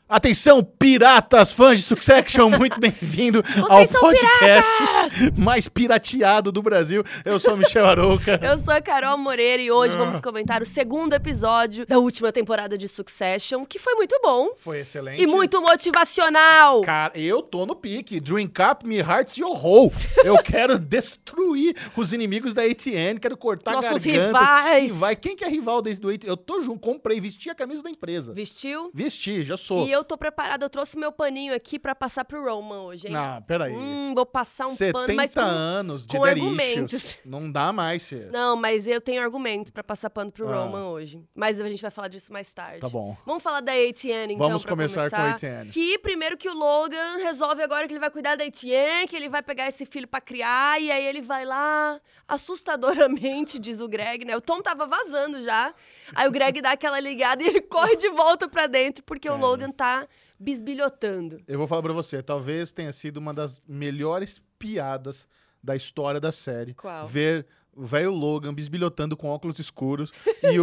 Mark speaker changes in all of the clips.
Speaker 1: Atenção, piratas, fãs de Succession, muito bem-vindo ao podcast mais pirateado do Brasil. Eu sou o Michel Arouca.
Speaker 2: Eu sou a Carol Moreira e hoje vamos comentar o segundo episódio da última temporada de Succession, que foi muito bom.
Speaker 1: Foi excelente.
Speaker 2: E muito motivacional.
Speaker 1: Cara, eu tô no pique. Drink up, me hearts your hole. Eu quero destruir os inimigos da ATN, quero cortar
Speaker 2: nossos
Speaker 1: gargantas.
Speaker 2: rivais.
Speaker 1: Quem que é rival do ATN? Eu tô junto, comprei, vesti a camisa da empresa.
Speaker 2: Vestiu?
Speaker 1: Vesti, já sou.
Speaker 2: E eu tô preparada, eu trouxe meu paninho aqui pra passar pro Roman hoje, hein?
Speaker 1: Não, peraí.
Speaker 2: Vou passar um pano, mas
Speaker 1: 70 anos de
Speaker 2: com
Speaker 1: Dead
Speaker 2: argumentos.
Speaker 1: Issues. Não dá mais, filho.
Speaker 2: Não, mas eu tenho argumentos pra passar pano pro Roman hoje. Mas a gente vai falar disso mais tarde.
Speaker 1: Tá bom.
Speaker 2: Vamos falar da ATN, então,
Speaker 1: Vamos começar com a ATN.
Speaker 2: Que primeiro que o Logan resolve agora que ele vai cuidar da ATN, que ele vai pegar esse filho pra criar, e aí ele vai lá, assustadoramente, diz o Greg, né? O Tom tava vazando já. Aí o Greg dá aquela ligada e ele corre de volta pra dentro, porque o Logan tá bisbilhotando.
Speaker 1: Eu vou falar pra você, talvez tenha sido uma das melhores piadas da história da série.
Speaker 2: Qual?
Speaker 1: Ver o velho Logan bisbilhotando com óculos escuros e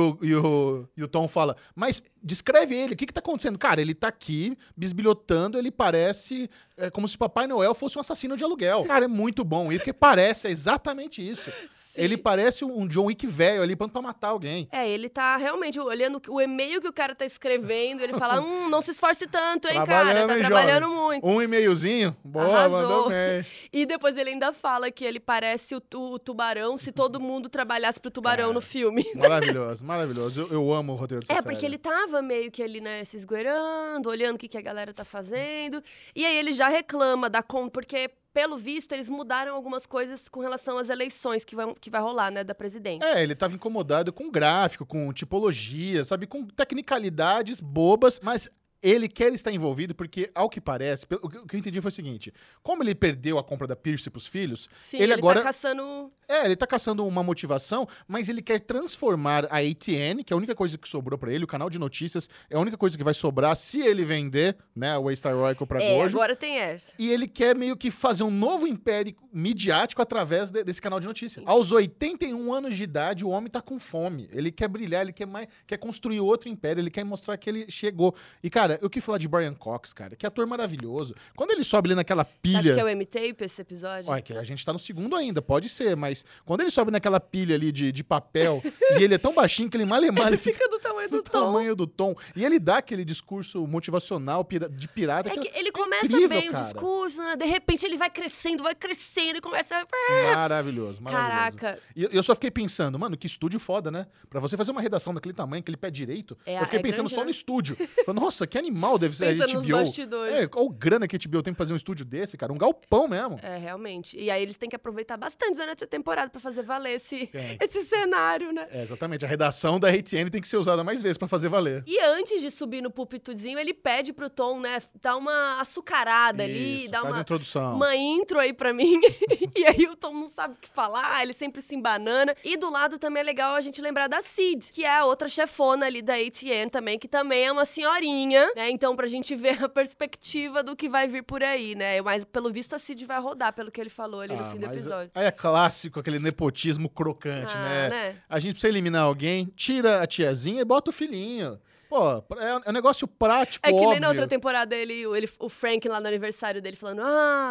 Speaker 1: o Tom fala, mas descreve ele, o que tá acontecendo? Cara, ele tá aqui bisbilhotando, ele parece como se Papai Noel fosse um assassino de aluguel. Cara, é muito bom, porque parece, é exatamente isso.
Speaker 2: Sim.
Speaker 1: Ele parece um John Wick velho ali, pronto pra matar alguém.
Speaker 2: Ele tá realmente olhando o e-mail que o cara tá escrevendo, ele fala, não se esforce tanto, hein, cara,
Speaker 1: Trabalhando,
Speaker 2: tá
Speaker 1: hein,
Speaker 2: trabalhando
Speaker 1: jovem?
Speaker 2: muito.
Speaker 1: Um e-mailzinho? Boa,
Speaker 2: Arrasou.
Speaker 1: mandou bem.
Speaker 2: E depois ele ainda fala que ele parece o tubarão se todo mundo trabalhasse pro tubarão
Speaker 1: Cara,
Speaker 2: no filme.
Speaker 1: Maravilhoso, maravilhoso. Eu amo o roteiro dessa série.
Speaker 2: Porque ele tava meio que ali, né, se esgueirando, olhando o que a galera tá fazendo. E aí ele já reclama da conta, porque, pelo visto, eles mudaram algumas coisas com relação às eleições que vai rolar, né, da presidência.
Speaker 1: Ele tava incomodado com gráfico, com tipologia, sabe? Com tecnicalidades bobas, mas ele quer estar envolvido porque, ao que parece, o que eu entendi foi o seguinte, como ele perdeu a compra da Pierce pros filhos,
Speaker 2: Sim,
Speaker 1: ele agora
Speaker 2: tá caçando...
Speaker 1: ele tá caçando uma motivação, mas ele quer transformar a ATN, que é a única coisa que sobrou pra ele, o canal de notícias, é a única coisa que vai sobrar se ele vender, né, o Waystar Royal pra Gojo.
Speaker 2: Agora tem essa.
Speaker 1: E ele quer meio que fazer um novo império midiático através desse canal de notícias. Aos 81 anos de idade, o homem tá com fome. Ele quer brilhar, ele quer construir outro império, ele quer mostrar que ele chegou. E, cara, eu quis falar de Brian Cox, cara, que ator maravilhoso. Quando ele sobe ali naquela pilha...
Speaker 2: Acho que é o M-Tape esse episódio?
Speaker 1: Olha, que a gente tá no segundo ainda, pode ser, mas quando ele sobe naquela pilha ali de papel e ele é tão baixinho que ele mal ele
Speaker 2: fica do tamanho do Tom.
Speaker 1: tamanho do Tom. E ele dá aquele discurso motivacional de pirata.
Speaker 2: Que ele começa
Speaker 1: incrível,
Speaker 2: bem
Speaker 1: cara.
Speaker 2: o discurso, né? De repente ele vai crescendo e começa...
Speaker 1: Maravilhoso, maravilhoso.
Speaker 2: Caraca.
Speaker 1: E eu só fiquei pensando, mano, que estúdio foda, né? Pra você fazer uma redação daquele tamanho, aquele pé direito, eu fiquei pensando
Speaker 2: grande,
Speaker 1: só
Speaker 2: né?
Speaker 1: no estúdio. Falei, nossa, que animal deve ser a
Speaker 2: Pensa nos
Speaker 1: HBO.
Speaker 2: bastidores.
Speaker 1: Qual grana que a HBO tem pra fazer um estúdio desse, cara? Um galpão mesmo.
Speaker 2: Realmente. E aí eles têm que aproveitar bastante durante a temporada pra fazer valer esse
Speaker 1: Tem.
Speaker 2: cenário, né?
Speaker 1: Exatamente. A redação da ATN tem que ser usada mais vezes pra fazer valer.
Speaker 2: E antes de subir no púlpitozinho, ele pede pro Tom, né, dar uma açucarada ali, dar
Speaker 1: faz a introdução.
Speaker 2: uma intro aí pra mim. E aí o Tom não sabe o que falar, ele sempre se embanana. E do lado também é legal a gente lembrar da Sid, que é a outra chefona ali da ATN também, que também é uma senhorinha, né? Então, pra gente ver a perspectiva do que vai vir por aí, né? Mas, pelo visto, a Cid vai rodar, pelo que ele falou ali no fim do episódio.
Speaker 1: Aí é clássico, aquele nepotismo crocante, né? A gente precisa eliminar alguém, tira a tiazinha e bota o filhinho. Pô, é um negócio prático,
Speaker 2: óbvio. É que nem
Speaker 1: óbvio.
Speaker 2: na outra temporada o Frank lá no aniversário dele falando,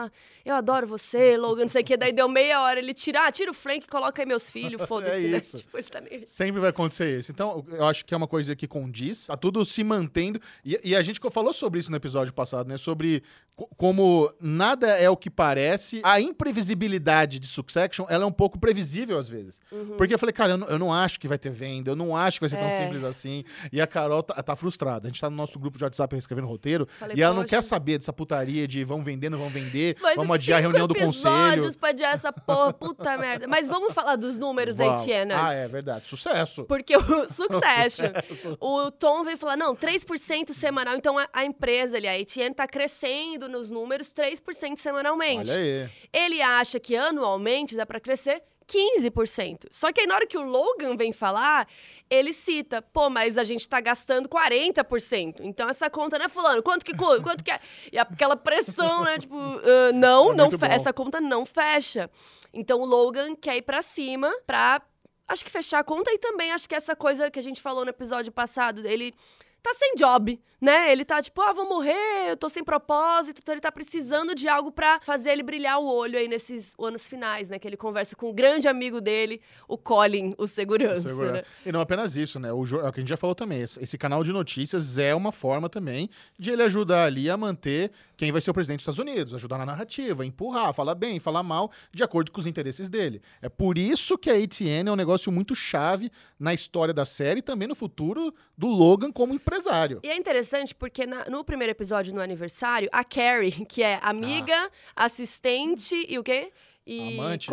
Speaker 2: eu adoro você, Logan, não sei o que. Daí deu meia hora, ele tira o Frank e coloca aí meus filhos, foda-se, né?
Speaker 1: Isso.
Speaker 2: Tipo, ele tá nem...
Speaker 1: Sempre vai acontecer isso. Então, eu acho que é uma coisa que condiz, tá tudo se mantendo. E a gente falou sobre isso no episódio passado, né? Sobre como nada é o que parece. A imprevisibilidade de Succession, ela é um pouco previsível às vezes. Porque eu falei, cara, eu não acho que vai ter venda, eu não acho que vai ser tão simples assim. E a Carol tá frustrada. A gente tá no nosso grupo de WhatsApp reescrevendo roteiro.
Speaker 2: Falei,
Speaker 1: e ela não quer saber dessa putaria de vão vender, não vão vender,
Speaker 2: Mas
Speaker 1: vamos adiar a reunião do conselho.
Speaker 2: episódios pra adiar essa porra, puta merda. Mas vamos falar dos números da ATN antes.
Speaker 1: É verdade. Sucesso.
Speaker 2: Porque o Succession, o Tom veio falar, 3% semanal. Então a empresa ali, a ATN, tá crescendo nos números 3% semanalmente.
Speaker 1: Olha aí.
Speaker 2: Ele acha que anualmente dá pra crescer 15%. Só que aí na hora que o Logan vem falar, ele cita, mas a gente tá gastando 40%. Então essa conta, né, fulano? Quanto que é? E aquela pressão, né, tipo, essa conta não fecha. Então o Logan quer ir pra cima pra, acho que fechar a conta e também acho que essa coisa que a gente falou no episódio passado, ele tá sem job, né? Ele tá tipo, vou morrer, eu tô sem propósito, então ele tá precisando de algo pra fazer ele brilhar o olho aí nesses anos finais, né? Que ele conversa com o grande amigo dele, o Colin, o segurança. Né?
Speaker 1: E não apenas isso, né? É o que a gente já falou também, esse canal de notícias é uma forma também de ele ajudar ali a manter quem vai ser o presidente dos Estados Unidos, ajudar na narrativa, empurrar, falar bem, falar mal, de acordo com os interesses dele. É por isso que a ATN é um negócio muito chave na história da série e também no futuro do Logan como empresário.
Speaker 2: E é interessante porque no primeiro episódio, no aniversário, a Carrie, que é amiga, assistente e o quê? E
Speaker 1: amante?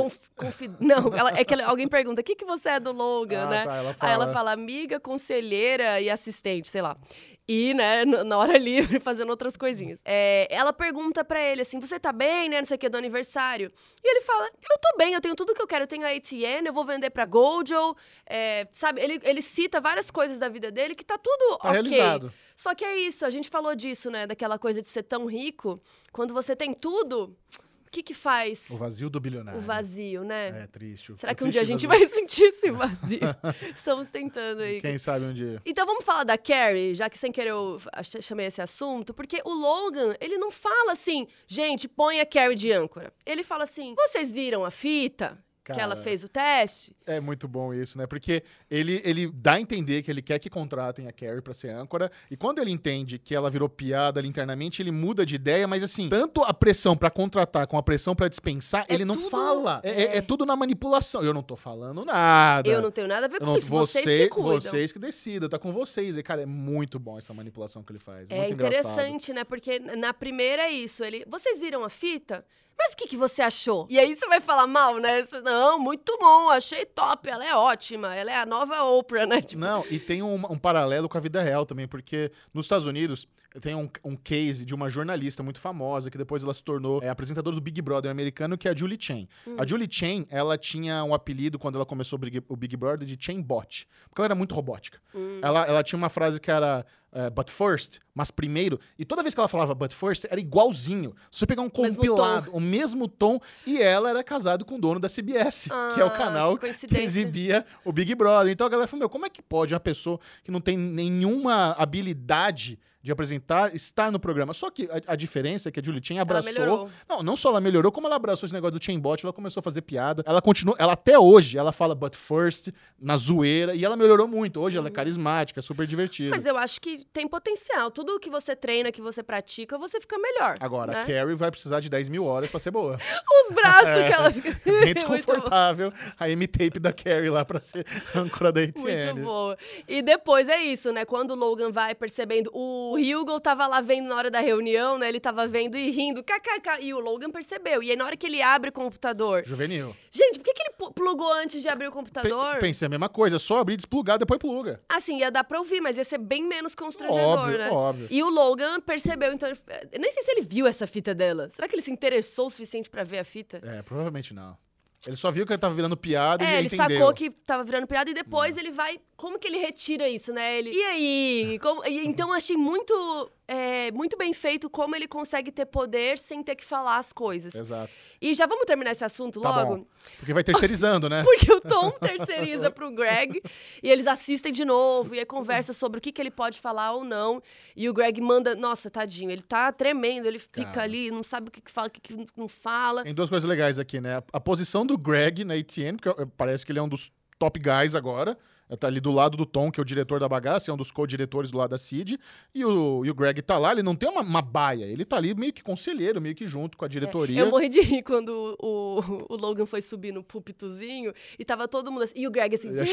Speaker 2: Não, alguém pergunta, o que você é do Logan, né?
Speaker 1: Tá,
Speaker 2: Aí ela fala amiga, conselheira e assistente, sei lá. E, né, na hora livre, fazendo outras coisinhas. Ela pergunta pra ele, assim, você tá bem, né, não sei o que, do aniversário? E ele fala, eu tô bem, eu tenho tudo que eu quero, eu tenho a ATN, eu vou vender pra Gojo, sabe? Ele cita várias coisas da vida dele que tá tudo ok.
Speaker 1: Realizado.
Speaker 2: Só que é isso, a gente falou disso, né, daquela coisa de ser tão rico, quando você tem tudo... O que faz?
Speaker 1: O vazio do bilionário.
Speaker 2: O vazio, né?
Speaker 1: É triste.
Speaker 2: Será que um dia a gente vai sentir esse vazio? Estamos tentando aí.
Speaker 1: Quem sabe um dia.
Speaker 2: Então vamos falar da Carrie, já que sem querer eu chamei esse assunto, porque o Logan, ele não fala assim, gente, põe a Carrie de âncora. Ele fala assim, vocês viram a fita? Que ela fez o teste.
Speaker 1: É muito bom isso, né? Porque ele dá a entender que ele quer que contratem a Carrie pra ser âncora. E quando ele entende que ela virou piada ali internamente, ele muda de ideia. Mas assim, tanto a pressão pra contratar com a pressão pra dispensar, ele não fala. É tudo na manipulação. Eu não tô falando nada.
Speaker 2: Eu não tenho nada a ver com isso. Vocês que cuidam.
Speaker 1: Vocês que decidam. Tá com vocês. E, cara, é muito bom essa manipulação que ele faz.
Speaker 2: É
Speaker 1: muito
Speaker 2: interessante, né? Porque na primeira é isso. Vocês viram a fita? Mas o que você achou? E aí você vai falar mal, né? Você, não, muito bom, achei top, ela é ótima, ela é a nova Oprah, né? Tipo...
Speaker 1: Não, e tem um paralelo com a vida real também, porque nos Estados Unidos tem um case de uma jornalista muito famosa, que depois ela se tornou apresentadora do Big Brother americano, que é a Julie Chen. A Julie Chen, ela tinha um apelido, quando ela começou o Big Brother, de Chainbot, porque ela era muito robótica. Ela tinha uma frase que era... but first, mas primeiro. E toda vez que ela falava but first, era igualzinho. Se você pegar um compilado, o mesmo tom, e ela era casada com o dono da CBS, que é o canal que exibia o Big Brother. Então a galera falou, como é que pode uma pessoa que não tem nenhuma habilidade de apresentar, estar no programa? Só que a diferença é que a Julie Chen abraçou... Não só ela melhorou, como ela abraçou esse negócio do Chainbot, ela começou a fazer piada. Ela continua... até hoje, ela fala but first, na zoeira, e ela melhorou muito. Hoje ela é carismática, super divertida.
Speaker 2: Mas eu acho que tem potencial. Tudo que você treina, que você pratica, você fica melhor.
Speaker 1: Agora,
Speaker 2: né?
Speaker 1: A Carrie vai precisar de 10 mil horas pra ser boa.
Speaker 2: Os braços que ela fica...
Speaker 1: Bem desconfortável a M-Tape da Carrie lá pra ser âncora da ATN.
Speaker 2: Muito boa. E depois é isso, né? Quando o Logan vai percebendo... O Hugo tava lá vendo na hora da reunião, né? Ele tava vendo e rindo. KKK. E o Logan percebeu. E aí, na hora que ele abre o computador...
Speaker 1: Juvenil.
Speaker 2: Gente, por que ele plugou antes de abrir o computador?
Speaker 1: Pensei a mesma coisa. Só abrir, desplugar, depois pluga.
Speaker 2: Assim, ia dar pra ouvir, mas ia ser bem menos constrangedor,
Speaker 1: óbvio,
Speaker 2: né?
Speaker 1: Óbvio.
Speaker 2: E o Logan percebeu, então... Eu nem sei se ele viu essa fita dela. Será que ele se interessou o suficiente pra ver a fita?
Speaker 1: Provavelmente não. Ele só viu que ele tava virando piada e ele entendeu.
Speaker 2: Ele sacou que tava virando piada e depois ele vai... Como que ele retira isso, né? E aí? Então eu achei muito bem feito como ele consegue ter poder sem ter que falar as coisas.
Speaker 1: Exato.
Speaker 2: E já vamos terminar esse assunto logo?
Speaker 1: Bom. Porque vai terceirizando, né?
Speaker 2: Porque o Tom terceiriza pro Greg e eles assistem de novo e aí conversa sobre o que ele pode falar ou não. E o Greg manda... Nossa, tadinho, ele tá tremendo, ele fica ali, não sabe o que fala, o que não fala.
Speaker 1: Tem duas coisas legais aqui, né? A posição do Greg na ATN, porque parece que ele é um dos top guys agora. Tá ali do lado do Tom, que é o diretor da bagaça, é um dos co-diretores do lado da Cid. E o Greg tá lá, ele não tem uma baia. Ele tá ali meio que conselheiro, meio que junto com a diretoria.
Speaker 2: Eu morri de rir quando o Logan foi subir no púlpitozinho e tava todo mundo assim. E o Greg assim, venham.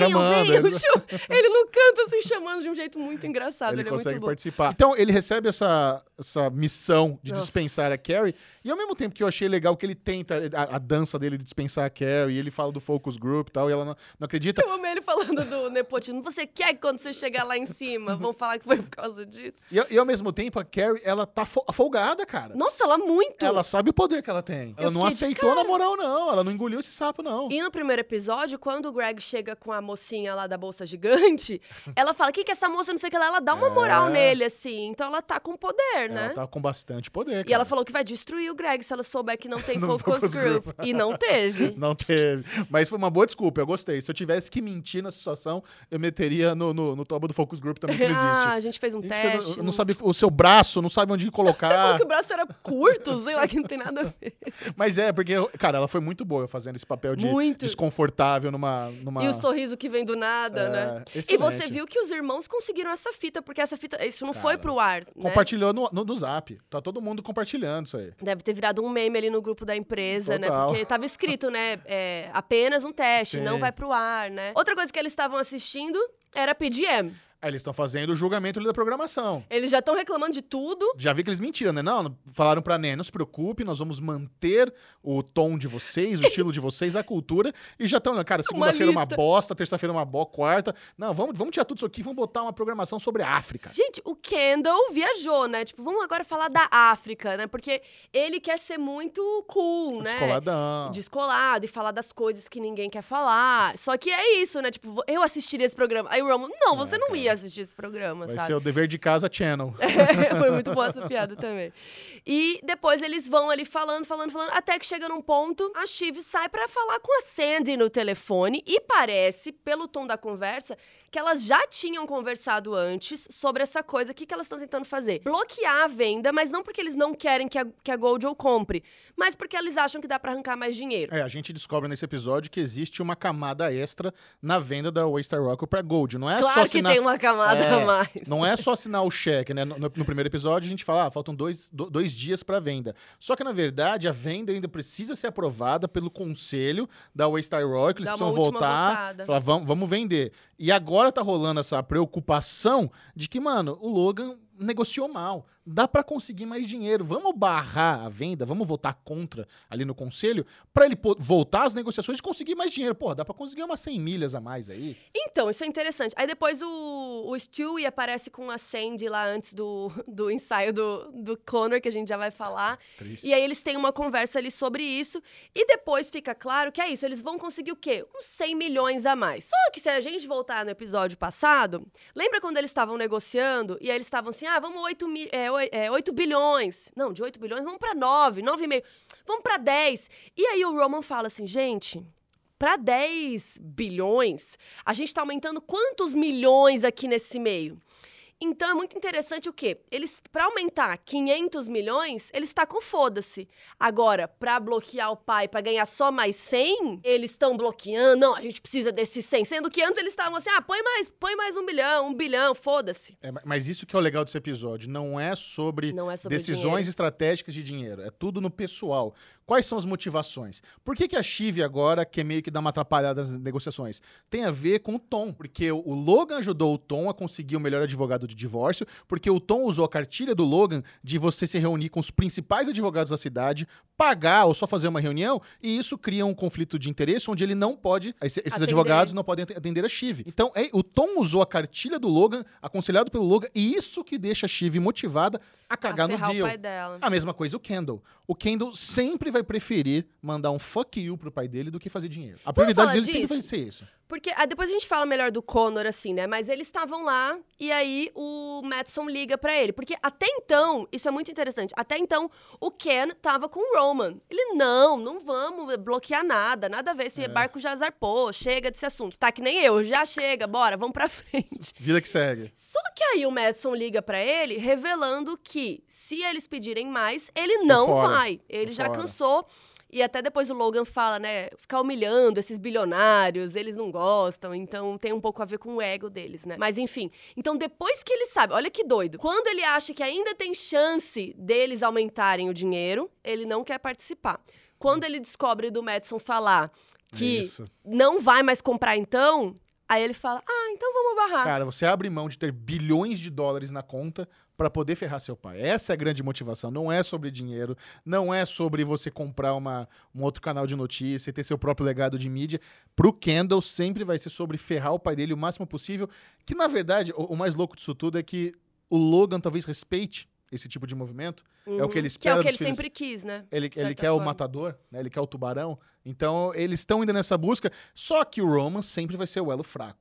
Speaker 2: Ele no canto assim, chamando de um jeito muito engraçado. Ele
Speaker 1: consegue
Speaker 2: é muito bom.
Speaker 1: participar. Então, ele recebe essa missão de dispensar a Carrie. E ao mesmo tempo que eu achei legal que ele tenta a dança dele de dispensar a Carrie, e ele fala do focus group e tal, e ela não acredita.
Speaker 2: Eu amei ele falando do nepotismo. Você quer que quando você chegar lá em cima, vão falar que foi por causa disso?
Speaker 1: E ao mesmo tempo, a Carrie, ela tá folgada, cara.
Speaker 2: Nossa, ela muito.
Speaker 1: Ela sabe o poder que ela tem. Ela não aceitou na moral, não. Ela não engoliu esse sapo, não.
Speaker 2: E no primeiro episódio, quando o Greg chega com a mocinha lá da bolsa gigante, ela fala, que essa moça, não sei o que lá, ela dá uma moral nele, assim. Então ela tá com poder, né?
Speaker 1: Ela tá com bastante poder, cara.
Speaker 2: E ela falou que vai destruir o Greg se ela souber que não tem focus group. E não teve.
Speaker 1: Não teve. Mas foi uma boa desculpa, eu gostei. Se eu tivesse que mentir na situação, não, eu meteria no toba do Focus Group também, que não existe.
Speaker 2: A gente fez um teste.
Speaker 1: Não sabe o seu braço, não sabe onde colocar.
Speaker 2: Falou que o braço era curto, sei lá, que não tem nada a ver.
Speaker 1: Mas porque, cara, ela foi muito boa fazendo esse papel de desconfortável numa...
Speaker 2: E o sorriso que vem do nada, né?
Speaker 1: Excelente.
Speaker 2: E você viu que os irmãos conseguiram essa fita, porque essa fita, isso não foi pro ar, né?
Speaker 1: Compartilhou no Zap. Tá todo mundo compartilhando isso aí.
Speaker 2: Deve ter virado um meme ali no grupo da empresa,
Speaker 1: Total.
Speaker 2: né? Porque tava escrito, né? Apenas um teste,
Speaker 1: Sim.
Speaker 2: não vai pro ar, né? Outra coisa que eles estavam assistindo era PGM.
Speaker 1: Aí eles estão fazendo o julgamento ali da programação.
Speaker 2: Eles já estão reclamando de tudo.
Speaker 1: Já vi que eles mentiram, né? Não, falaram pra Nen, não se preocupe, nós vamos manter o tom de vocês, o estilo de vocês, a cultura. E já estão, cara, segunda-feira uma bosta, terça-feira uma bosta, quarta. Não, vamos tirar tudo isso aqui, vamos botar uma programação sobre a África.
Speaker 2: Gente, o Kendall viajou, né? Tipo, vamos agora falar da África, né? Porque ele quer ser muito cool, né?
Speaker 1: Descoladão.
Speaker 2: Descolado e falar das coisas que ninguém quer falar. Só que é isso, né? Tipo, eu assistiria esse programa. Aí o Roman, não, você não ia assistir esse programa,
Speaker 1: Vai
Speaker 2: sabe?
Speaker 1: ser o Dever de Casa Channel.
Speaker 2: Foi muito boa essa piada também. E depois eles vão ali falando, até que chega num ponto, a Shiv sai pra falar com a Sandy no telefone e parece, pelo tom da conversa, que elas já tinham conversado antes sobre essa coisa. O que elas estão tentando fazer? Bloquear a venda, mas não porque eles não querem que a Gojo compre, mas porque eles acham que dá pra arrancar mais dinheiro.
Speaker 1: A gente descobre nesse episódio que existe uma camada extra na venda da Waystar Rock pra Gold. Não é
Speaker 2: claro
Speaker 1: só assinar...
Speaker 2: que tem uma camada a mais.
Speaker 1: Não é só assinar o cheque, né? No primeiro episódio a gente fala, faltam dois dias pra venda. Só que, na verdade, a venda ainda precisa ser aprovada pelo conselho da Waystar Rock. Eles precisam voltar, falar, vamos vender. E agora tá rolando essa preocupação de que, mano, o Logan negociou mal. Dá pra conseguir mais dinheiro. Vamos barrar a venda, vamos votar contra ali no conselho pra ele voltar às negociações e conseguir mais dinheiro. Pô, dá pra conseguir umas 100 milhas a mais aí.
Speaker 2: Então, isso é interessante. Aí depois o Stewie aparece com a Sandy lá antes do ensaio do Connor, que a gente já vai falar.
Speaker 1: Triste.
Speaker 2: E aí eles têm uma conversa ali sobre isso. E depois fica claro que é isso. Eles vão conseguir o quê? Uns 100 milhões a mais. Só que se a gente voltar no episódio passado, lembra quando eles estavam negociando e aí eles estavam assim, vamos 8 bilhões. Não, de 8 bilhões, vamos pra 9,5. Vamos pra 10. E aí o Roman fala assim, gente, pra 10 bilhões, a gente tá aumentando quantos milhões aqui nesse meio? Então é muito interessante o quê? Eles, pra aumentar 500 milhões, eles tacam foda-se. Agora, pra bloquear o pai, pra ganhar só mais 100, eles estão bloqueando. Não, a gente precisa desses 100. Sendo que antes eles estavam assim, põe mais 1 bilhão, foda-se.
Speaker 1: Mas isso que é o legal desse episódio. Não é sobre decisões
Speaker 2: dinheiro.
Speaker 1: Estratégicas de dinheiro. É tudo no pessoal. Quais são as motivações? Por que a Shiv agora quer meio que dar uma atrapalhada nas negociações? Tem a ver com o Tom. Porque o Logan ajudou o Tom a conseguir o melhor advogado de divórcio, porque o Tom usou a cartilha do Logan de você se reunir com os principais advogados da cidade, pagar ou só fazer uma reunião, e isso cria um conflito de interesse onde ele não pode, esses advogados não podem atender a Shiv. Então, o Tom usou a cartilha do Logan, aconselhado pelo Logan, e isso que deixa a Shiv motivada a cagar no deal.
Speaker 2: O pai dela.
Speaker 1: A mesma coisa o Kendall. O Kendall sempre vai preferir mandar um fuck you pro pai dele do que fazer dinheiro. A prioridade dele sempre vai ser isso.
Speaker 2: Porque depois a gente fala melhor do Connor, assim, né? Mas eles estavam lá e aí o Madison liga pra ele. Porque até então, isso é muito interessante, até então o Ken tava com o Roman. Ele, não vamos bloquear nada a ver, esse barco já zarpou, chega desse assunto. Tá que nem eu, já chega, bora, vamos pra frente.
Speaker 1: Vida que segue.
Speaker 2: Só que aí o Madison liga pra ele, revelando que se eles pedirem mais, ele não vai. Ele já cansou. E até depois o Logan fala, né, ficar humilhando esses bilionários, eles não gostam, então tem um pouco a ver com o ego deles, né? Mas enfim, então depois que ele sabe, olha que doido, quando ele acha que ainda tem chance deles aumentarem o dinheiro, ele não quer participar. Quando ele descobre do Madison falar que não vai mais comprar então, aí ele fala, então vamos barrar.
Speaker 1: Cara, você abre mão de ter bilhões de dólares na conta pra poder ferrar seu pai. Essa é a grande motivação. Não é sobre dinheiro, não é sobre você comprar um outro canal de notícia e ter seu próprio legado de mídia. Pro Kendall sempre vai ser sobre ferrar o pai dele o máximo possível, que na verdade, o mais louco disso tudo é que o Logan talvez respeite esse tipo de movimento. É o que ele espera.
Speaker 2: Que é o que ele sempre quis, né?
Speaker 1: Ele quer o matador, né? Ele quer o tubarão. Então, eles estão indo nessa busca, só que o Roman sempre vai ser o elo fraco.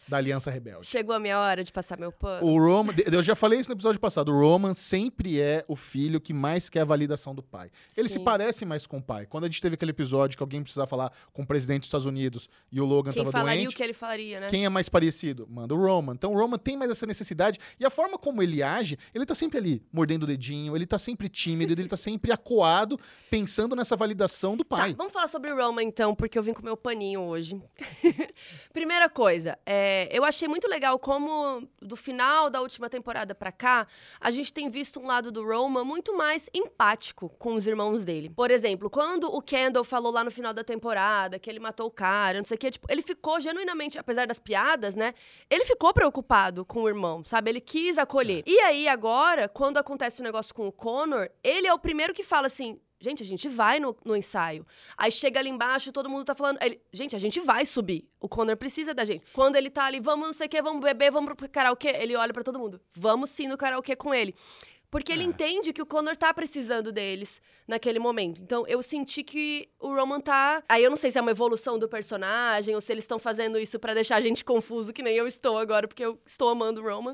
Speaker 1: da Aliança Rebelde.
Speaker 2: Chegou a minha hora de passar meu pano.
Speaker 1: O Roman, eu já falei isso no episódio passado, o Roman sempre é o filho que mais quer a validação do pai. Ele se parece mais com o pai. Quando a gente teve aquele episódio que alguém precisava falar com o presidente dos Estados Unidos e o Logan
Speaker 2: Quem
Speaker 1: tava
Speaker 2: falaria
Speaker 1: doente,
Speaker 2: o que ele falaria, né?
Speaker 1: quem é mais parecido? Manda o Roman. Então o Roman tem mais essa necessidade. E a forma como ele age, ele tá sempre ali, mordendo o dedinho, ele tá sempre tímido, ele tá sempre acuado, pensando nessa validação do pai.
Speaker 2: Tá, vamos falar sobre o Roman, então, porque eu vim com meu paninho hoje. Primeira coisa, eu achei muito legal como, do final da última temporada pra cá, a gente tem visto um lado do Roman muito mais empático com os irmãos dele. Por exemplo, quando o Kendall falou lá no final da temporada que ele matou o cara, não sei o quê, tipo, ele ficou genuinamente, apesar das piadas, né, ele ficou preocupado com o irmão, sabe? Ele quis acolher. E aí, agora, quando acontece o negócio com o Connor, ele é o primeiro que fala assim, gente, a gente vai no ensaio. Aí chega ali embaixo, todo mundo tá falando... gente, a gente vai subir. O Connor precisa da gente. Quando ele tá ali, vamos não sei o quê, vamos beber, vamos pro karaokê. Ele olha pra todo mundo. Vamos sim no karaokê com ele. Porque ele entende que o Connor tá precisando deles naquele momento. Então, eu senti que o Roman tá... Aí eu não sei se é uma evolução do personagem ou se eles estão fazendo isso pra deixar a gente confuso, que nem eu estou agora, porque eu estou amando o Roman.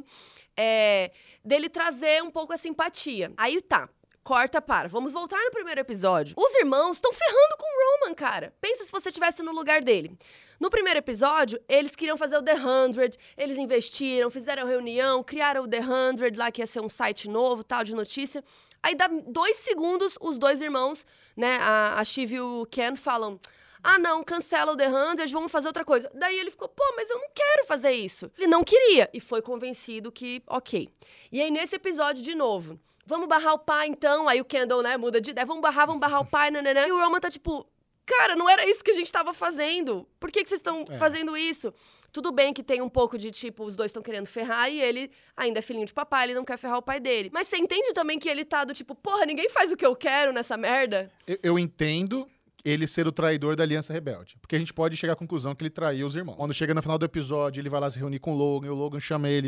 Speaker 2: Dele trazer um pouco a simpatia. Aí tá. Corta para. Vamos voltar no primeiro episódio. Os irmãos estão ferrando com o Roman, cara. Pensa se você estivesse no lugar dele. No primeiro episódio, eles queriam fazer o The 100, eles investiram, fizeram reunião, criaram o The 100 lá, que ia ser um site novo, tal, de notícia. Aí dá 2 segundos, os dois irmãos, né, a Shiv e o Ken falam... Ah, não, cancela o The 100, vamos fazer outra coisa. Daí ele ficou, pô, mas eu não quero fazer isso. Ele não queria. E foi convencido que, ok. E aí, nesse episódio, de novo... Vamos barrar o pai, então. Aí o Kendall, né, muda de ideia. Vamos barrar o pai, nananã. E o Roman tá tipo, cara, não era isso que a gente tava fazendo. Por que vocês estão fazendo isso? Tudo bem que tem um pouco de, tipo, os dois estão querendo ferrar e ele ainda é filhinho de papai, ele não quer ferrar o pai dele. Mas você entende também que ele tá do tipo, porra, ninguém faz o que eu quero nessa merda?
Speaker 1: Eu entendo ele ser o traidor da Aliança Rebelde. Porque a gente pode chegar à conclusão que ele traiu os irmãos. Quando chega no final do episódio, ele vai lá se reunir com o Logan, e o Logan chama ele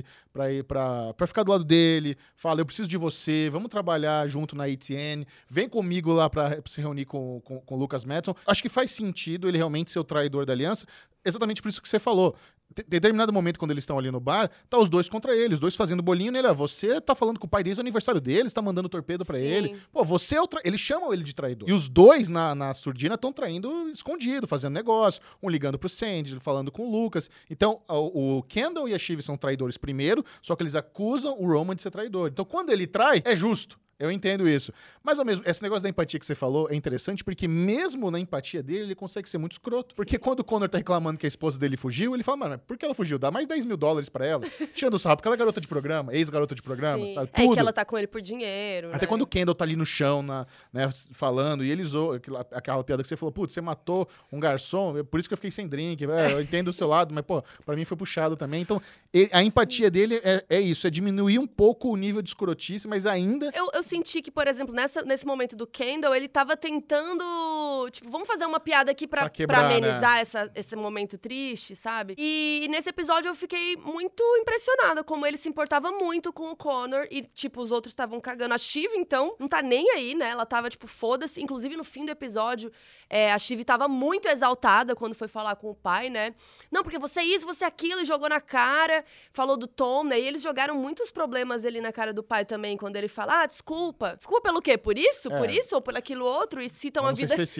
Speaker 1: pra ficar do lado dele, fala, eu preciso de você, vamos trabalhar junto na ATN, vem comigo lá pra se reunir com o Lucas Madsen. Acho que faz sentido ele realmente ser o traidor da Aliança, exatamente por isso que você falou. Em determinado momento, quando eles estão ali no bar, tá os dois contra ele, os dois fazendo bolinho nele. Você tá falando com o pai desde o aniversário dele, tá mandando torpedo pra ele. Pô, você é o Eles chamam ele de traidor. E os dois na surdina estão traindo escondido, fazendo negócio. Um ligando pro Sandy, falando com o Lucas. Então, o Kendall e a Shiv são traidores primeiro, só que eles acusam o Roman de ser traidor. Então, quando ele trai, é justo. Eu entendo isso. Mas, ao mesmo, esse negócio da empatia que você falou é interessante porque mesmo na empatia dele, ele consegue ser muito escroto. Porque quando o Connor tá reclamando que a esposa dele fugiu, ele fala, mano, por que ela fugiu? Dá mais $10 mil pra ela. Tirando o sarro, porque ela é garota de programa, ex-garota de programa, sabe? Tudo.
Speaker 2: É que ela tá com ele por dinheiro,
Speaker 1: Até quando o Kendall tá ali no chão, né, falando, e eles aquela piada que você falou, putz, você matou um garçom, por isso que eu fiquei sem drink. Eu entendo o seu lado, mas, pô, pra mim foi puxado também. Então, a empatia dele é isso, é diminuir um pouco o nível de escrotice, mas ainda...
Speaker 2: Eu senti que, por exemplo, nesse momento do Kendall, ele tava tentando, tipo, vamos fazer uma piada aqui pra amenizar, né, esse momento triste, sabe? E nesse episódio eu fiquei muito impressionada como ele se importava muito com o Connor e, tipo, os outros estavam cagando. A Shiv, então, não tá nem aí, né? Ela tava, tipo, foda-se. Inclusive, no fim do episódio, a Shiv tava muito exaltada quando foi falar com o pai, né? Não, porque você isso, você aquilo, e jogou na cara, falou do Tom, né? E eles jogaram muitos problemas ali na cara do pai também, quando ele fala, desculpa. Desculpa pelo quê? Por isso? Por isso? Ou por aquilo outro? E citam a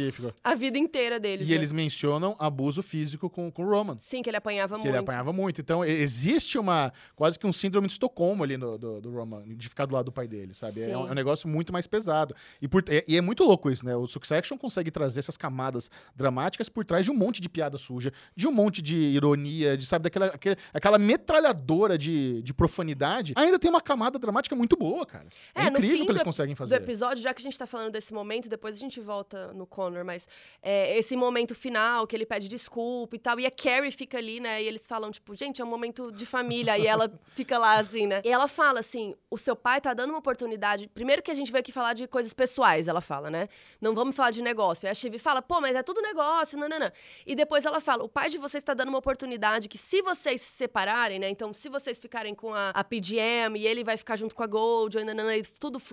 Speaker 2: vida inteira deles.
Speaker 1: E eles mencionam abuso físico com o Roman.
Speaker 2: Sim, que ele apanhava muito.
Speaker 1: Que ele apanhava muito. Então, existe quase que um síndrome de Estocolmo ali do Roman, de ficar do lado do pai dele, sabe? É um negócio muito mais pesado. E é muito louco isso, né? O Succession consegue trazer essas camadas dramáticas por trás de um monte de piada suja, de um monte de ironia, sabe? Aquela metralhadora de profanidade. Ainda tem uma camada dramática muito boa, cara. É incrível o que eles conseguem fazer.
Speaker 2: Do episódio, já que a gente tá falando desse momento, depois a gente volta no Connor, mas esse momento final, que ele pede desculpa e tal, e a Carrie fica ali, né, e eles falam, tipo, gente, é um momento de família, e ela fica lá, assim, né, e ela fala, assim, o seu pai tá dando uma oportunidade, primeiro que a gente veio aqui falar de coisas pessoais, ela fala, né, não vamos falar de negócio, e a Shiv fala, pô, mas é tudo negócio, nananã, e depois ela fala, o pai de vocês tá dando uma oportunidade que se vocês se separarem, né, então se vocês ficarem com a PGM, e ele vai ficar junto com a Gold, nananã, e tudo flui,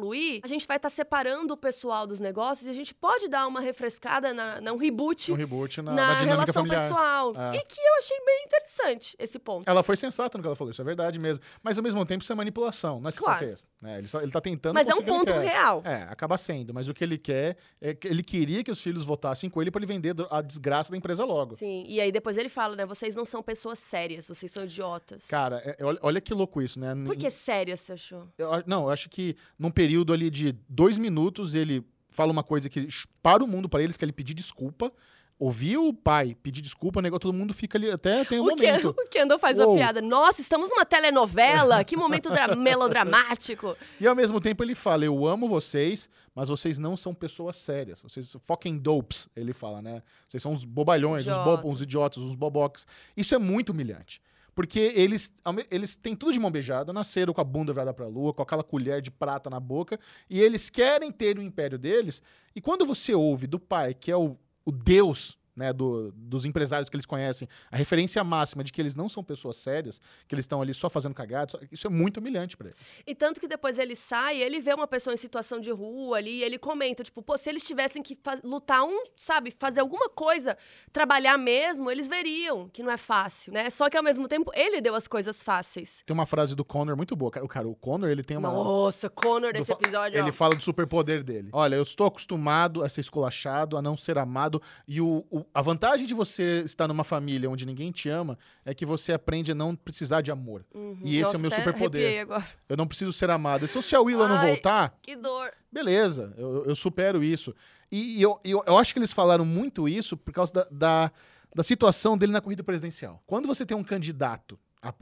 Speaker 2: fluir, a gente vai estar separando o pessoal dos negócios e a gente pode dar uma refrescada, um reboot,
Speaker 1: Um reboot na
Speaker 2: na
Speaker 1: dinâmica
Speaker 2: relação
Speaker 1: familiar.
Speaker 2: pessoal.
Speaker 1: É.
Speaker 2: E que eu achei bem interessante esse ponto.
Speaker 1: Ela foi sensata no que ela falou, isso é verdade mesmo. Mas ao mesmo tempo isso é manipulação, não é
Speaker 2: Claro.
Speaker 1: sensatez. Né? Ele tá tentando
Speaker 2: Mas é um
Speaker 1: conseguir o que
Speaker 2: ponto
Speaker 1: ele quer.
Speaker 2: real.
Speaker 1: É, acaba sendo. Mas o que ele quer é que ele queria que os filhos votassem com ele pra ele vender a desgraça da empresa logo.
Speaker 2: Sim, e aí depois ele fala, né? Vocês não são pessoas sérias, vocês são idiotas.
Speaker 1: Cara, olha que louco isso, né?
Speaker 2: Por que séria, você achou?
Speaker 1: Eu acho que num período ali de 2 minutos ele fala uma coisa que para o mundo pra eles, que é ele pedir desculpa. Ouvir o pai pedir desculpa, todo mundo fica ali, até tem um momento.
Speaker 2: O Kendall faz uma piada. Nossa, estamos numa telenovela, que momento melodramático.
Speaker 1: E ao mesmo tempo ele fala, eu amo vocês, mas vocês não são pessoas sérias. Vocês são fucking dopes, ele fala, né? Vocês são uns bobalhões, uns idiotas, uns bobocas. Isso é muito humilhante. Porque eles têm tudo de mão beijada, nasceram com a bunda virada pra lua, com aquela colher de prata na boca, e eles querem ter o império deles. E quando você ouve do pai, que é o Deus, né, dos empresários que eles conhecem, a referência máxima de que eles não são pessoas sérias, que eles estão ali só fazendo cagada, isso é muito humilhante pra eles.
Speaker 2: E tanto que depois ele sai, ele vê uma pessoa em situação de rua ali, e ele comenta, tipo, pô, se eles tivessem que lutar fazer alguma coisa, trabalhar mesmo, eles veriam que não é fácil, né? Só que ao mesmo tempo, ele deu as coisas fáceis.
Speaker 1: Tem uma frase do Connor muito boa. O Connor, ele tem uma...
Speaker 2: Nossa, Connor desse episódio,
Speaker 1: Ele fala do superpoder dele. Olha, eu estou acostumado a ser esculachado, a não ser amado, e a vantagem de você estar numa família onde ninguém te ama é que você aprende a não precisar de amor. E esse é o meu superpoder.
Speaker 2: Agora.
Speaker 1: Eu não preciso ser amado. E se a Willa não voltar...
Speaker 2: Que dor.
Speaker 1: Beleza, eu supero isso. E eu acho que eles falaram muito isso por causa da situação dele na corrida presidencial. Quando você tem um candidato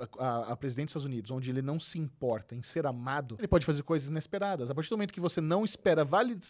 Speaker 1: a presidente dos Estados Unidos, onde ele não se importa em ser amado, ele pode fazer coisas inesperadas. A partir do momento que você não espera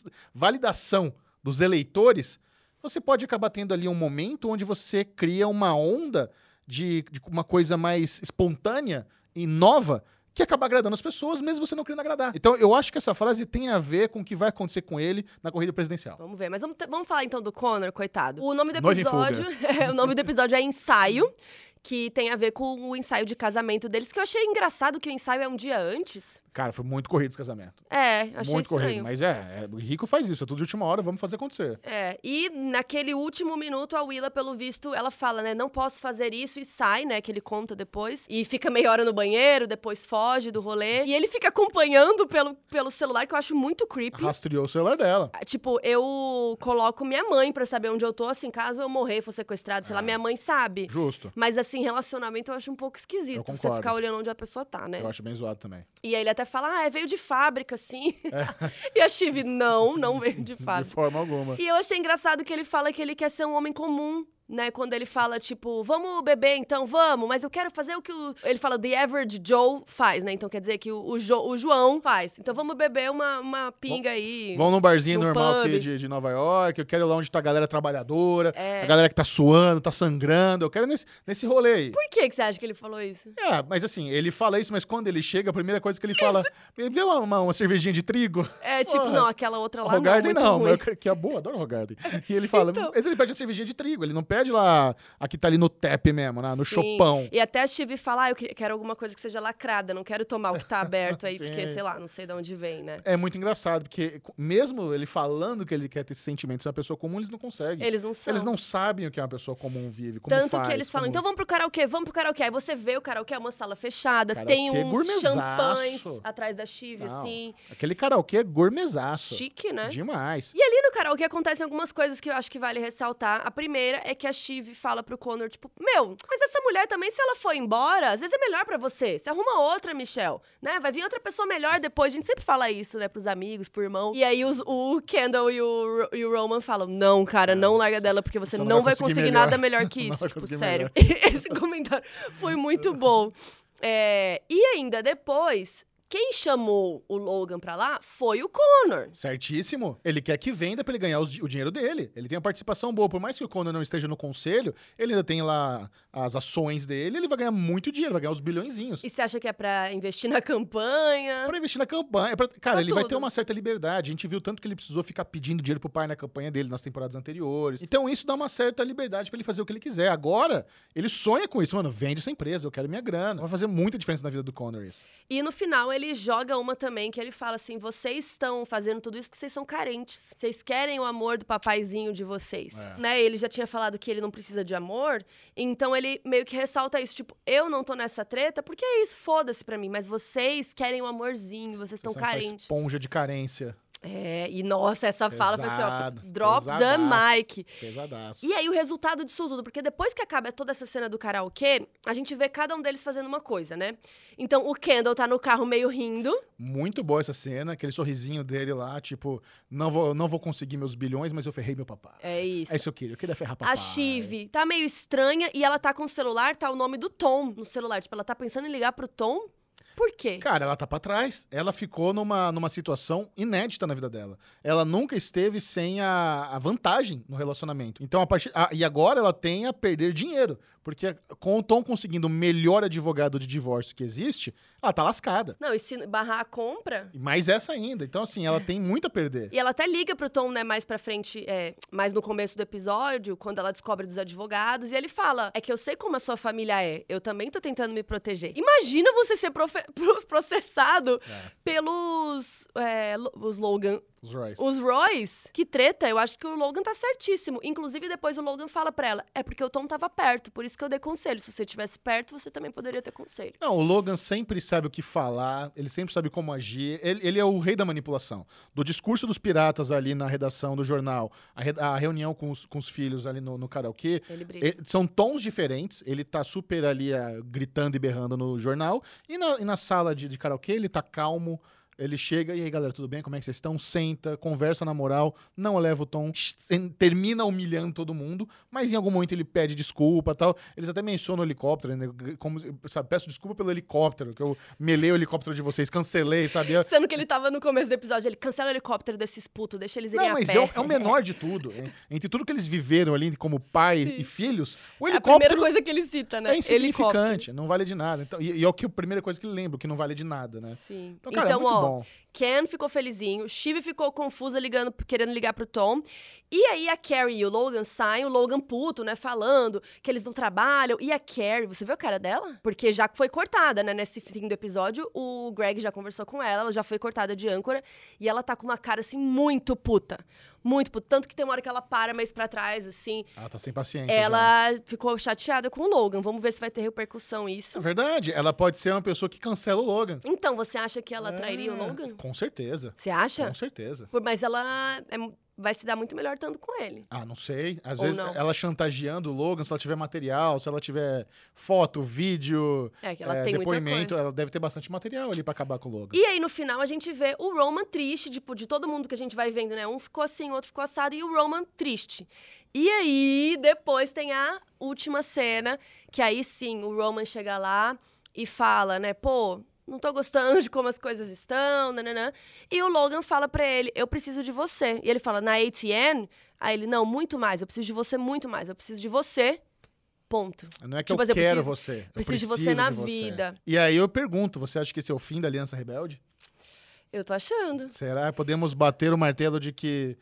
Speaker 1: validação dos eleitores, você pode acabar tendo ali um momento onde você cria uma onda de uma coisa mais espontânea e nova que acaba agradando as pessoas, mesmo você não querendo agradar. Então, eu acho que essa frase tem a ver com o que vai acontecer com ele na corrida presidencial.
Speaker 2: Vamos ver, mas vamos falar então do Connor, coitado. O nome do
Speaker 1: Noiva em
Speaker 2: episódio, o nome do episódio é Ensaio, que tem a ver com o ensaio de casamento deles, que eu achei engraçado que o ensaio é um dia antes.
Speaker 1: Cara, foi muito corrido esse casamento.
Speaker 2: Achei
Speaker 1: muito
Speaker 2: estranho.
Speaker 1: Corrido, mas o rico faz isso, é tudo de última hora, vamos fazer acontecer.
Speaker 2: E naquele último minuto, a Willa, pelo visto, ela fala, né, não posso fazer isso, e sai, né, que ele conta depois, e fica meia hora no banheiro, depois foge do rolê, e ele fica acompanhando pelo celular, que eu acho muito creepy.
Speaker 1: Rastreou o celular dela.
Speaker 2: Tipo, eu coloco minha mãe pra saber onde eu tô, assim, caso eu morrer, for sequestrado, sei lá, minha mãe sabe.
Speaker 1: Justo.
Speaker 2: Mas, assim, relacionamento eu acho um pouco esquisito, você ficar olhando onde a pessoa tá, né?
Speaker 1: Eu acho bem zoado também.
Speaker 2: E aí ele até fala, veio de fábrica, sim. E a Shiv, não veio de fábrica.
Speaker 1: De forma alguma.
Speaker 2: E eu achei engraçado que ele fala que ele quer ser um homem comum, né? Quando ele fala, tipo, vamos beber então, vamos, mas eu quero fazer o que ele fala, the average Joe faz, né? Então quer dizer que o João faz. Então vamos beber uma pinga aí.
Speaker 1: Vamos num barzinho normal
Speaker 2: pub.
Speaker 1: aqui de Nova York, eu quero ir lá onde tá a galera trabalhadora, a galera que tá suando, tá sangrando, eu quero nesse rolê aí.
Speaker 2: Por que você acha que ele falou isso?
Speaker 1: Mas assim, ele fala isso, mas quando ele chega, a primeira coisa que ele fala, me vê uma cervejinha de trigo?
Speaker 2: Não, aquela outra lá
Speaker 1: Rogarden
Speaker 2: não, muito ruim.
Speaker 1: Que é boa, adoro Rogarden. E ele fala,
Speaker 2: Então.
Speaker 1: mas ele pede a cervejinha de trigo, ele não pede lá a que tá ali no tap mesmo, né, no chopão.
Speaker 2: E até a Shiv fala, eu quero alguma coisa que seja lacrada, não quero tomar o que tá aberto aí, porque, sei lá, não sei de onde vem, né?
Speaker 1: É muito engraçado, porque mesmo ele falando que ele quer ter esses sentimentos de uma pessoa comum, eles não conseguem.
Speaker 2: Eles não são.
Speaker 1: Eles não sabem o que uma pessoa comum vive, como
Speaker 2: Tanto
Speaker 1: faz.
Speaker 2: que eles falam, então vamos pro karaokê. Aí você vê o karaokê, é uma sala fechada,
Speaker 1: Karaokê
Speaker 2: tem uns
Speaker 1: gourmetzaço.
Speaker 2: champanhes atrás da Shiv, assim.
Speaker 1: Aquele karaokê é gourmetzaço.
Speaker 2: Chique, né?
Speaker 1: Demais.
Speaker 2: E ali no karaokê acontecem algumas coisas que eu acho que vale ressaltar. A primeira é que a Shiv fala pro Connor, tipo, mas essa mulher também, se ela for embora, às vezes é melhor pra você. Você arruma outra, Michelle, né? Vai vir outra pessoa melhor depois. A gente sempre fala isso, né? Pros amigos, pro irmão. E aí o Kendall e o Roman falam, não, cara, não larga dela, porque você não vai conseguir nada melhor que isso. Tipo, sério. Esse comentário foi muito bom. E ainda depois... Quem chamou o Logan pra lá foi o Connor.
Speaker 1: Certíssimo. Ele quer que venda pra ele ganhar o dinheiro dele. Ele tem uma participação boa. Por mais que o Connor não esteja no conselho, ele ainda tem lá as ações dele, ele vai ganhar muito dinheiro, vai ganhar uns bilhõezinhos.
Speaker 2: E você acha que é pra investir na campanha?
Speaker 1: Pra investir na campanha. Cara, ele
Speaker 2: tudo.
Speaker 1: vai ter uma certa liberdade. A gente viu tanto que ele precisou ficar pedindo dinheiro pro pai na campanha dele nas temporadas anteriores. Então isso dá uma certa liberdade pra ele fazer o que ele quiser. Agora, ele sonha com isso. Mano, vende essa empresa, eu quero minha grana. Vai fazer muita diferença na vida do Connor isso.
Speaker 2: E no final ele joga uma também, que ele fala assim, vocês estão fazendo tudo isso porque vocês são carentes. Vocês querem o amor do papaizinho de vocês. Né? Ele já tinha falado que ele não precisa de amor, então ele meio que ressalta isso, tipo, eu não tô nessa treta porque é isso, foda-se pra mim, mas vocês querem o amorzinho, vocês estão carentes.
Speaker 1: Essa esponja de carência.
Speaker 2: E nossa, essa fala foi assim, ó, drop
Speaker 1: pesadaço,
Speaker 2: the mic.
Speaker 1: Pesadaço.
Speaker 2: E aí o resultado disso tudo, porque depois que acaba toda essa cena do karaokê, a gente vê cada um deles fazendo uma coisa, né? Então o Kendall tá no carro meio rindo.
Speaker 1: Muito boa essa cena, aquele sorrisinho dele lá, tipo, não vou conseguir meus bilhões, mas eu ferrei meu papai.
Speaker 2: É isso.
Speaker 1: É isso que eu queria ferrar papai.
Speaker 2: A Shiv tá meio estranha e ela tá com o celular, tá o nome do Tom no celular. Tipo, ela tá pensando em ligar pro Tom. Por quê?
Speaker 1: Cara, ela tá pra trás. Ela ficou numa situação inédita na vida dela. Ela nunca esteve sem a vantagem no relacionamento. Então, e agora ela tem a perder dinheiro. Porque com o Tom conseguindo o melhor advogado de divórcio que existe, ela tá lascada.
Speaker 2: Não, e se barrar a compra...
Speaker 1: E mais essa ainda. Então, assim, ela tem muito a perder.
Speaker 2: E ela até liga pro Tom, né, mais pra frente, mais no começo do episódio, quando ela descobre dos advogados, e ele fala, é que eu sei como a sua família é, eu também tô tentando me proteger. Imagina você ser processado pelos os Logan...
Speaker 1: Os
Speaker 2: Roys. Que treta, eu acho que o Logan tá certíssimo. Inclusive, depois o Logan fala pra ela, é porque o Tom tava perto, por isso que eu dei conselho. Se você estivesse perto, você também poderia ter conselho.
Speaker 1: Não, o Logan sempre sabe o que falar, ele sempre sabe como agir. Ele é o rei da manipulação. Do discurso dos piratas ali na redação do jornal, a reunião com os filhos ali no karaokê, são tons diferentes. Ele tá super ali gritando e berrando no jornal. E na sala de karaokê, ele tá calmo. Ele chega, e aí, galera, tudo bem? Como é que vocês estão? Senta, conversa na moral, não eleva o tom, termina humilhando todo mundo, mas em algum momento ele pede desculpa e tal. Eles até mencionam o helicóptero, né? Como, sabe, peço desculpa pelo helicóptero, que eu melei o helicóptero de vocês, cancelei, sabe?
Speaker 2: Sendo que ele tava no começo do episódio, ele cancela o helicóptero desses putos, deixa eles irem a pé.
Speaker 1: Não, mas é o menor de tudo. Entre tudo que eles viveram ali como pai e filhos, o helicóptero...
Speaker 2: É a primeira coisa que ele cita, né?
Speaker 1: É insignificante, não vale de nada. Então, e é a primeira coisa que ele lembra, que não vale de nada, né?
Speaker 2: Sim.
Speaker 1: Então, cara, é muito bom.
Speaker 2: Ken ficou felizinho, Shiv ficou confusa querendo ligar pro Tom. E aí a Carrie e o Logan saem, o Logan puto, né, falando que eles não trabalham. E a Carrie, você viu a cara dela? Porque já foi cortada, né, nesse fim do episódio, o Greg já conversou com ela já foi cortada de âncora. E ela tá com uma cara, assim, muito puta. Muito puta. Tanto que tem uma hora que ela para mais pra trás, assim.
Speaker 1: Ela tá sem paciência.
Speaker 2: Ela ficou chateada com o Logan. Vamos ver se vai ter repercussão isso.
Speaker 1: É verdade. Ela pode ser uma pessoa que cancela o Logan.
Speaker 2: Então, você acha que ela trairia o Logan?
Speaker 1: Com certeza.
Speaker 2: Você acha?
Speaker 1: Com certeza.
Speaker 2: Mas ela vai se dar muito melhor estando com ele.
Speaker 1: Ah, não sei. Às vezes ela chantageando o Logan, se ela tiver material, se ela tiver foto, vídeo,
Speaker 2: que ela tem
Speaker 1: depoimento, ela deve ter bastante material ali pra acabar com o Logan.
Speaker 2: E aí, no final, a gente vê o Roman triste, tipo, de todo mundo que a gente vai vendo, né? Um ficou assim, o outro ficou assado, e o Roman triste. E aí, depois tem a última cena, que aí sim, o Roman chega lá e fala, né? Pô, não tô gostando de como as coisas estão, nananã. E o Logan fala pra ele, eu preciso de você. E ele fala, na ATN? Aí ele, não, muito mais, eu preciso de você muito mais. Eu preciso de você, ponto.
Speaker 1: Não é que tipo, eu quero você. Eu
Speaker 2: preciso de você na vida.
Speaker 1: E aí eu pergunto, você acha que esse é o fim da Aliança Rebelde?
Speaker 2: Eu tô achando.
Speaker 1: Será? Podemos bater o martelo de que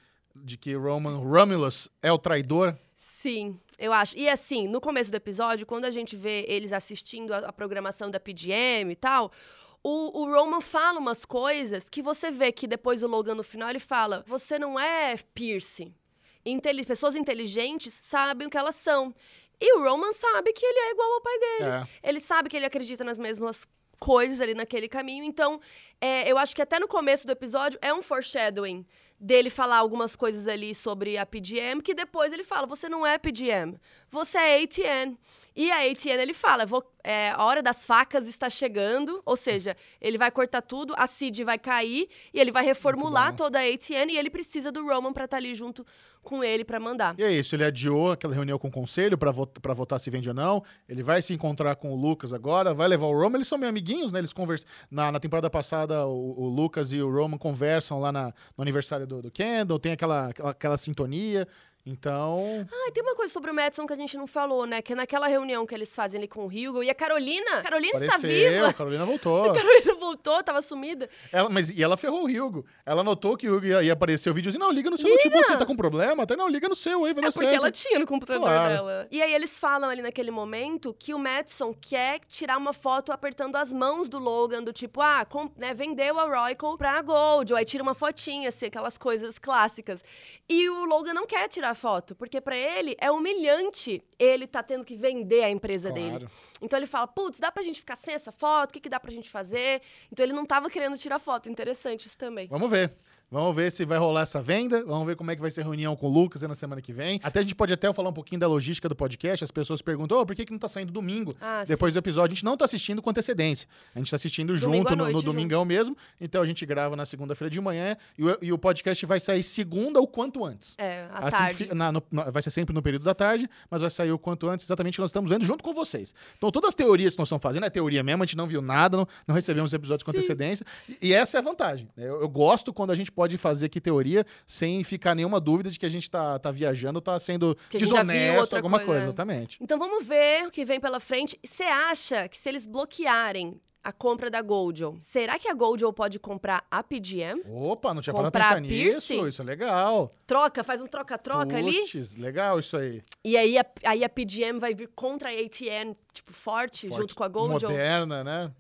Speaker 1: Romulus é o traidor?
Speaker 2: Sim, eu acho. E assim, no começo do episódio, quando a gente vê eles assistindo a programação da PGM e tal, o Roman fala umas coisas que você vê que depois o Logan no final ele fala, você não é Pierce. Pessoas inteligentes sabem o que elas são. E o Roman sabe que ele é igual ao pai dele. Ele sabe que ele acredita nas mesmas coisas ali naquele caminho. Então, eu acho que até no começo do episódio é um foreshadowing dele falar algumas coisas ali sobre a PGM, que depois ele fala, você não é PGM, você é ATN. E a ATN, ele fala, a hora das facas está chegando, ou seja, ele vai cortar tudo, a Cid vai cair, e ele vai reformular toda a ATN, e ele precisa do Roman pra estar ali junto com ele pra mandar.
Speaker 1: E é isso, ele adiou aquela reunião com o conselho pra votar se vende ou não, ele vai se encontrar com o Lucas agora, vai levar o Roman, eles são meio amiguinhos, né, eles conversam, na temporada passada o Lucas e o Roman conversam lá no aniversário do Kendall, tem aquela sintonia. Então...
Speaker 2: Ah, tem uma coisa sobre o Madison que a gente não falou, né? Que é naquela reunião que eles fazem ali com o Hugo e a Carolina. Carolina está viva.
Speaker 1: A Carolina voltou.
Speaker 2: A Carolina voltou, tava sumida.
Speaker 1: E ela ferrou o Hugo. Ela notou que o Hugo ia aparecer o vídeo assim, não, liga no seu notebook, ele tá com problema. Até não, liga no seu aí, vai dar certo.
Speaker 2: Porque ela tinha no computador
Speaker 1: Claro.
Speaker 2: dela. E aí eles falam ali naquele momento que o Madison quer tirar uma foto apertando as mãos do Logan, do tipo, vendeu a Royco pra Gold. Ou aí tira uma fotinha, assim, aquelas coisas clássicas. E o Logan não quer tirar foto, porque pra ele é humilhante ele tá tendo que vender a empresa dele. Então ele fala, putz, dá pra gente ficar sem essa foto? O que dá pra gente fazer? Então ele não tava querendo tirar foto. Interessante isso também.
Speaker 1: Vamos ver. Vamos ver se vai rolar essa venda. Vamos ver como é que vai ser a reunião com o Lucas na semana que vem. Até a gente pode até falar um pouquinho da logística do podcast. As pessoas perguntam, por que não tá saindo domingo? Depois do episódio. A gente não tá assistindo com antecedência. A gente tá assistindo junto no domingão mesmo. Então a gente grava na segunda-feira de manhã e o podcast vai sair segunda ou quanto antes.
Speaker 2: À tarde.
Speaker 1: Vai ser sempre no período da tarde, mas vai sair o quanto antes, exatamente o que nós estamos vendo junto com vocês. Então todas as teorias que nós estamos fazendo é teoria mesmo, a gente não viu nada, não recebemos episódios com antecedência. E essa é a vantagem. Eu gosto quando a gente pode fazer aqui teoria sem ficar nenhuma dúvida de que a gente tá viajando, tá sendo desonesto, alguma coisa. Exatamente.
Speaker 2: Então vamos ver o que vem pela frente. Você acha que se eles bloquearem a compra da Goldel, será que a Goldel pode comprar a PGM?
Speaker 1: Opa, não tinha parado pra pensar nisso. Isso é legal.
Speaker 2: Faz um troca-troca ali.
Speaker 1: Putz, legal isso aí.
Speaker 2: E aí a PGM vai vir contra a ATN, tipo, forte junto com a Goldel.
Speaker 1: Moderna, né?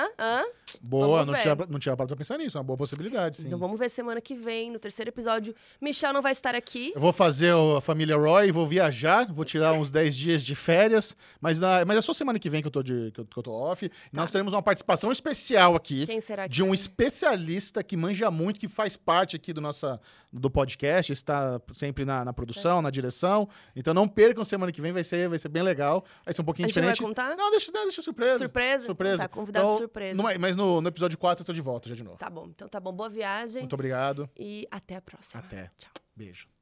Speaker 1: Boa, não tinha parado pra pensar nisso. É uma boa possibilidade, sim.
Speaker 2: Então vamos ver semana que vem, no terceiro episódio. Michelle não vai estar aqui.
Speaker 1: Eu vou fazer a família Roy, vou viajar, vou tirar uns 10 dias de férias, mas é só semana que vem que eu tô off. Nós teremos uma participação especial aqui.
Speaker 2: Quem será que
Speaker 1: de um especialista que manja muito, que faz parte aqui do podcast, está sempre na produção, na direção. Então não percam semana que vem, vai ser bem legal. Vai ser um pouquinho diferente.
Speaker 2: Vai contar?
Speaker 1: Não, deixa surpresa.
Speaker 2: Surpresa? Tá, convidado surpresa.
Speaker 1: Mas no episódio 4 eu tô de volta já de novo.
Speaker 2: Tá bom, então tá bom. Boa viagem.
Speaker 1: Muito obrigado.
Speaker 2: E até a próxima.
Speaker 1: Até.
Speaker 2: Tchau.
Speaker 1: Beijo.